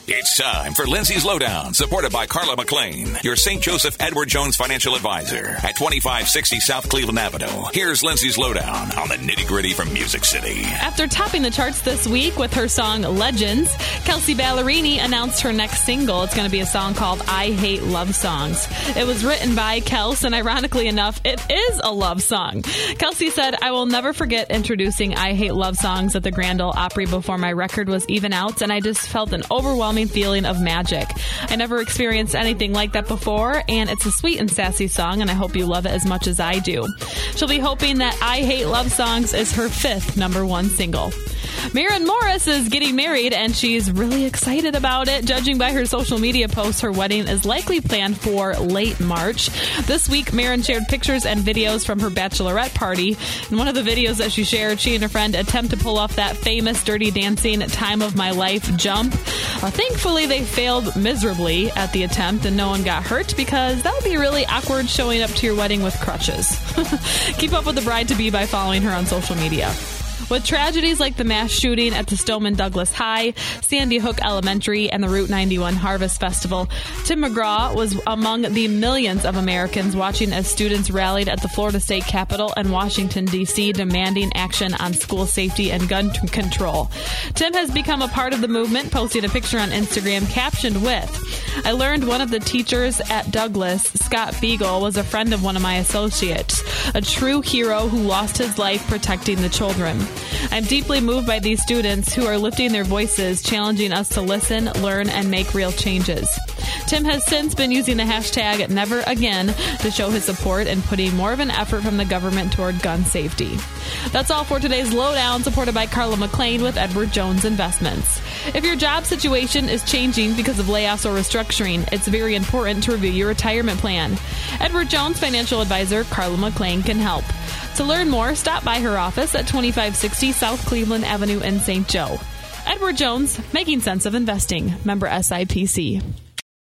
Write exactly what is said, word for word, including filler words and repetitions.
It's time for Lindsay's Lowdown, supported by Carla McLean, your Saint Joseph Edward Jones financial advisor at twenty-five sixty South Cleveland Avenue. Here's Lindsay's Lowdown on the nitty-gritty from Music City. After topping the charts this week with her song Legends, Kelsea Ballerini announced her next single. It's going to be a song called I Hate Love Songs. It was written by Kels, and ironically enough, it is a love song. Kelsea said, I will never forget introducing I Hate Love Songs at the Grand Ole Opry before my record was even out, and I just felt an overwhelming feeling of magic. I never experienced anything like that before, and it's a sweet and sassy song, and I hope you love it as much as I do. She'll be hoping that I Hate Love Songs is her fifth number one single. Maren Morris is getting married, and she's really excited about it. Judging by her social media posts, her wedding is likely planned for late March. This week, Maren shared pictures and videos from her bachelorette party. In one of the videos that she shared, she and a friend attempt to pull off that famous Dirty Dancing Time of My Life jump. Uh, thankfully, they failed miserably at the attempt, and no one got hurt, because that would be really awkward showing up to your wedding with crutches. Keep up with the bride-to-be by following her on social media. With tragedies like the mass shooting at the Stoneman Douglas High, Sandy Hook Elementary, and the Route ninety-one Harvest Festival, Tim McGraw was among the millions of Americans watching as students rallied at the Florida State Capitol and Washington, D C, demanding action on school safety and gun t- control. Tim has become a part of the movement, posting a picture on Instagram captioned with, I learned one of the teachers at Douglas, Scott Beagle, was a friend of one of my associates, a true hero who lost his life protecting the children. I'm deeply moved by these students who are lifting their voices, challenging us to listen, learn, and make real changes. Tim has since been using the hashtag Never Again to show his support and putting more of an effort from the government toward gun safety. That's all for today's Lowdown, supported by Carla McLean with Edward Jones Investments. If your job situation is changing because of layoffs or restructuring, it's very important to review your retirement plan. Edward Jones financial advisor Carla McLean can help. To learn more, stop by her office at twenty-five sixty South Cleveland Avenue in Saint Joe. Edward Jones, making sense of investing. Member S I P C.